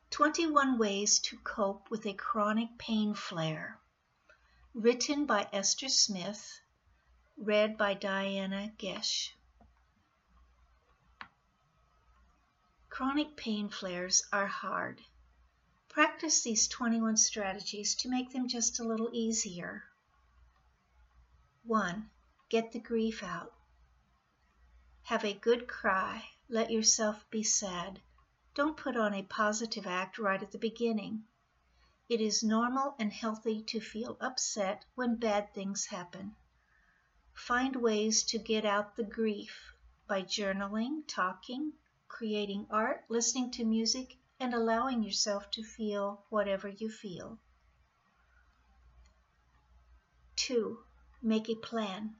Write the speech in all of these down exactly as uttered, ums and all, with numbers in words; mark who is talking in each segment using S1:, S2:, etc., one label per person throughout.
S1: twenty-one Ways to Cope with a Chronic Pain Flare. Written by Esther Smith. Read by Diana Gesh. Chronic pain flares are hard. Practice these twenty-one strategies to make them just a little easier. one. Get the grief out. Have a good cry. Let yourself be sad. Don't put on a positive act right at the beginning. It is normal and healthy to feel upset when bad things happen. Find ways to get out the grief by journaling, talking, creating art, listening to music, and allowing yourself to feel whatever you feel. two. Make a plan.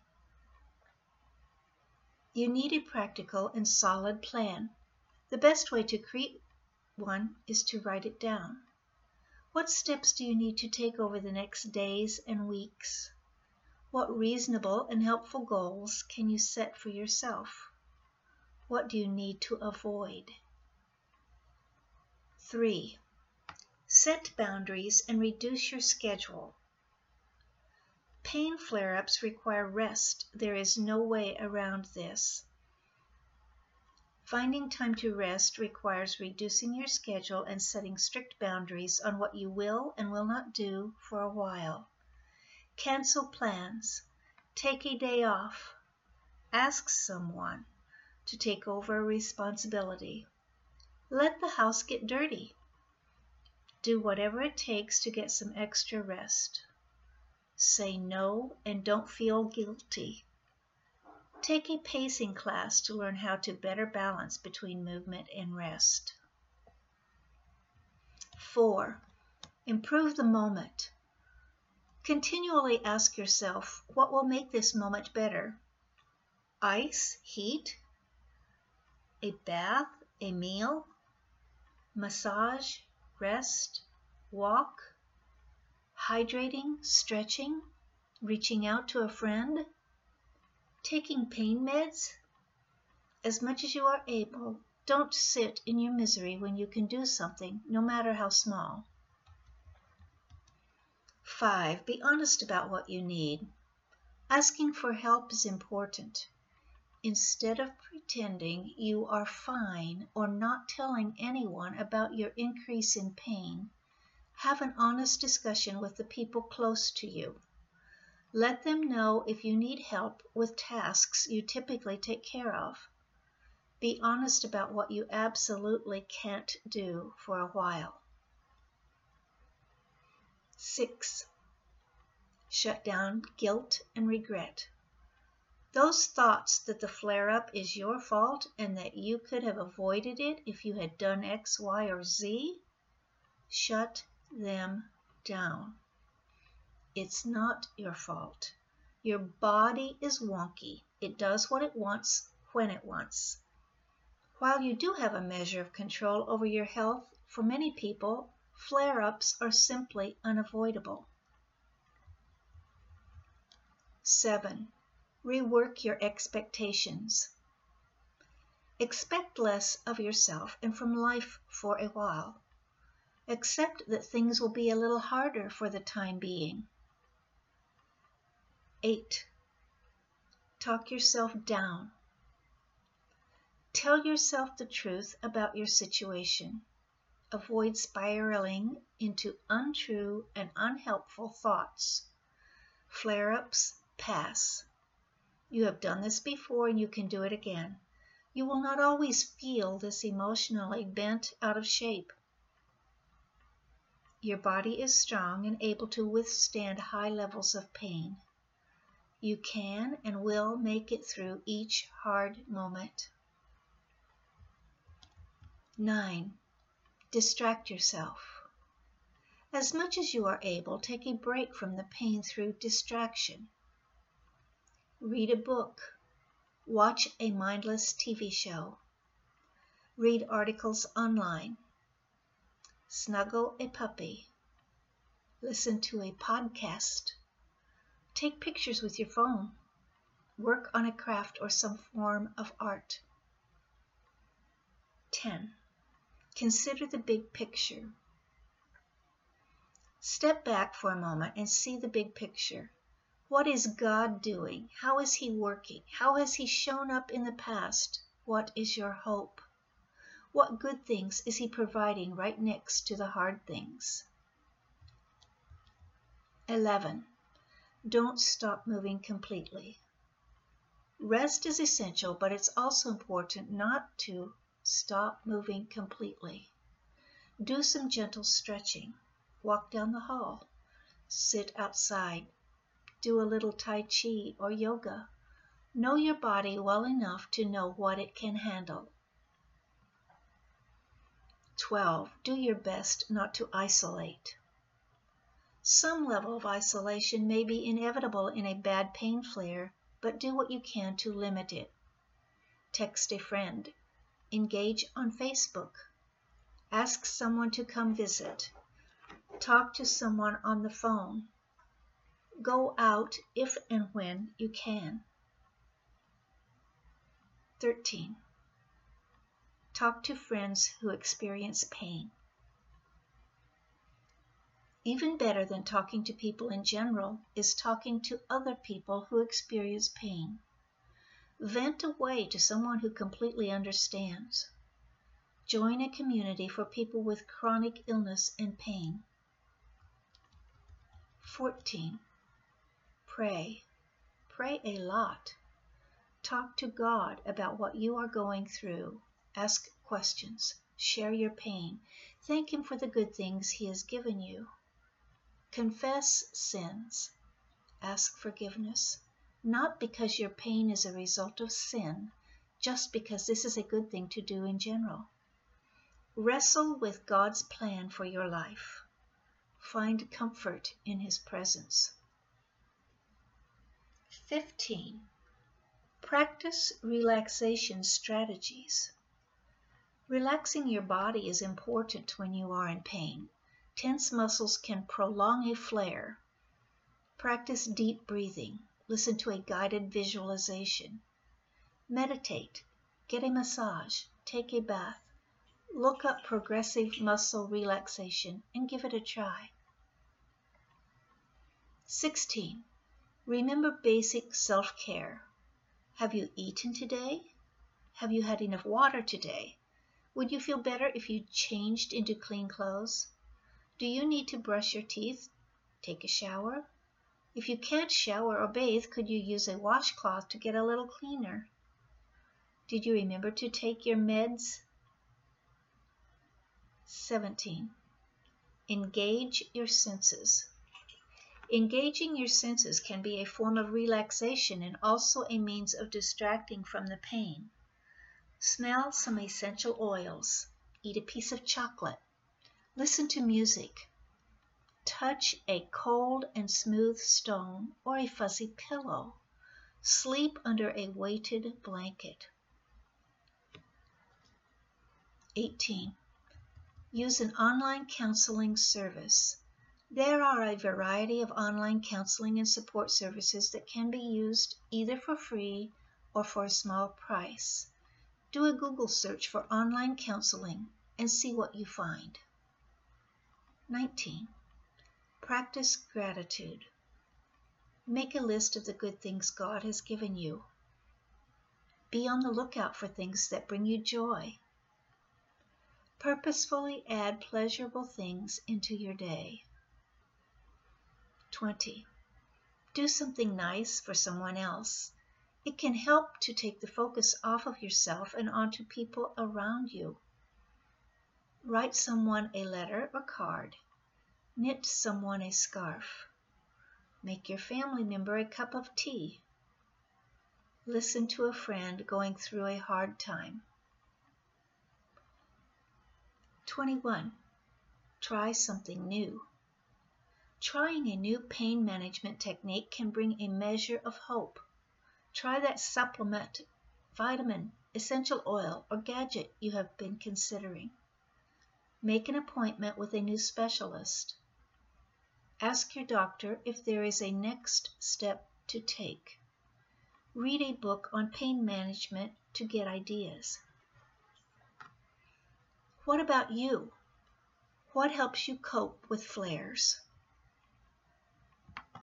S1: You need a practical and solid plan. The best way to create one is to write it down. What steps do you need to take over the next days and weeks? What reasonable and helpful goals can you set for yourself? What do you need to avoid? three. Set boundaries and reduce your schedule. Pain flare-ups require rest. There is no way around this. Finding time to rest requires reducing your schedule and setting strict boundaries on what you will and will not do for a while. Cancel plans. Take a day off. Ask someone to take over a responsibility. Let the house get dirty. Do whatever it takes to get some extra rest. Say no and don't feel guilty. Take a pacing class to learn how to better balance between movement and rest. four. Improve the moment. Continually ask yourself, what will make this moment better? Ice, heat, a bath, a meal, massage, rest, walk, hydrating, stretching, reaching out to a friend, taking pain meds. As much as you are able, don't sit in your misery when you can do something, no matter how small. five. Be honest about what you need. Asking for help is important. Instead of pretending you are fine or not telling anyone about your increase in pain, have an honest discussion with the people close to you. Let them know if you need help with tasks you typically take care of. Be honest about what you absolutely can't do for a while. six. Shut down guilt and regret. Those thoughts that the flare-up is your fault and that you could have avoided it if you had done X, Y, or Z, shut them down. It's not your fault. Your body is wonky. It does what it wants when it wants. While you do have a measure of control over your health, for many people, flare-ups are simply unavoidable. seven. Rework your expectations. Expect less of yourself and from life for a while. Accept that things will be a little harder for the time being. eight. Talk yourself down. Tell yourself the truth about your situation. Avoid spiraling into untrue and unhelpful thoughts. Flare-ups pass. You have done this before and you can do it again. You will not always feel this emotionally bent out of shape. Your body is strong and able to withstand high levels of pain. You can and will make it through each hard moment. nine. Distract yourself. As much as you are able, take a break from the pain through distraction. Read a book. Watch a mindless T V show. Read articles online. Snuggle a puppy. Listen to a podcast. Take pictures with your phone. Work on a craft or some form of art. ten. Consider the big picture. Step back for a moment and see the big picture. What is God doing? How is He working? How has He shown up in the past? What is your hope? What good things is He providing right next to the hard things? eleven. Don't stop moving completely. Rest is essential, but it's also important not to stop moving completely. Do some gentle stretching. Walk down the hall. Sit outside. Do a little Tai Chi or yoga. Know your body well enough to know what it can handle. twelve. Do your best not to isolate. Some level of isolation may be inevitable in a bad pain flare, but do what you can to limit it. Text a friend. Engage on Facebook. Ask someone to come visit. Talk to someone on the phone. Go out if and when you can. thirteen. Talk to friends who experience pain. Even better than talking to people in general is talking to other people who experience pain. Vent away to someone who completely understands. Join a community for people with chronic illness and pain. fourteen. Pray. Pray a lot. Talk to God about what you are going through. Ask questions. Share your pain. Thank Him for the good things He has given you. Confess sins. Ask forgiveness. Not because your pain is a result of sin, just because this is a good thing to do in general. Wrestle with God's plan for your life. Find comfort in His presence. fifteen. Practice relaxation strategies. Relaxing your body is important when you are in pain. Tense muscles can prolong a flare. Practice deep breathing. Listen to a guided visualization. Meditate. Get a massage. Take a bath. Look up progressive muscle relaxation and give it a try. sixteen. Remember basic self-care. Have you eaten today? Have you had enough water today? Would you feel better if you changed into clean clothes? Do you need to brush your teeth? Take a shower? If you can't shower or bathe, could you use a washcloth to get a little cleaner? Did you remember to take your meds? seventeen. Engage your senses. Engaging your senses can be a form of relaxation and also a means of distracting from the pain. Smell some essential oils. Eat a piece of chocolate. Listen to music. Touch a cold and smooth stone or a fuzzy pillow. Sleep under a weighted blanket. eighteen. Use an online counseling service. There are a variety of online counseling and support services that can be used either for free or for a small price. Do a Google search for online counseling and see what you find. nineteen. Practice gratitude. Make a list of the good things God has given you. Be on the lookout for things that bring you joy. Purposefully add pleasurable things into your day. twenty. Do something nice for someone else. It can help to take the focus off of yourself and onto people around you. Write someone a letter or card. Knit someone a scarf. Make your family member a cup of tea. Listen to a friend going through a hard time. twenty-one. Try something new. Trying a new pain management technique can bring a measure of hope. Try that supplement, vitamin, essential oil, or gadget you have been considering. Make an appointment with a new specialist. Ask your doctor if there is a next step to take. Read a book on pain management to get ideas. What about you? What helps you cope with flares?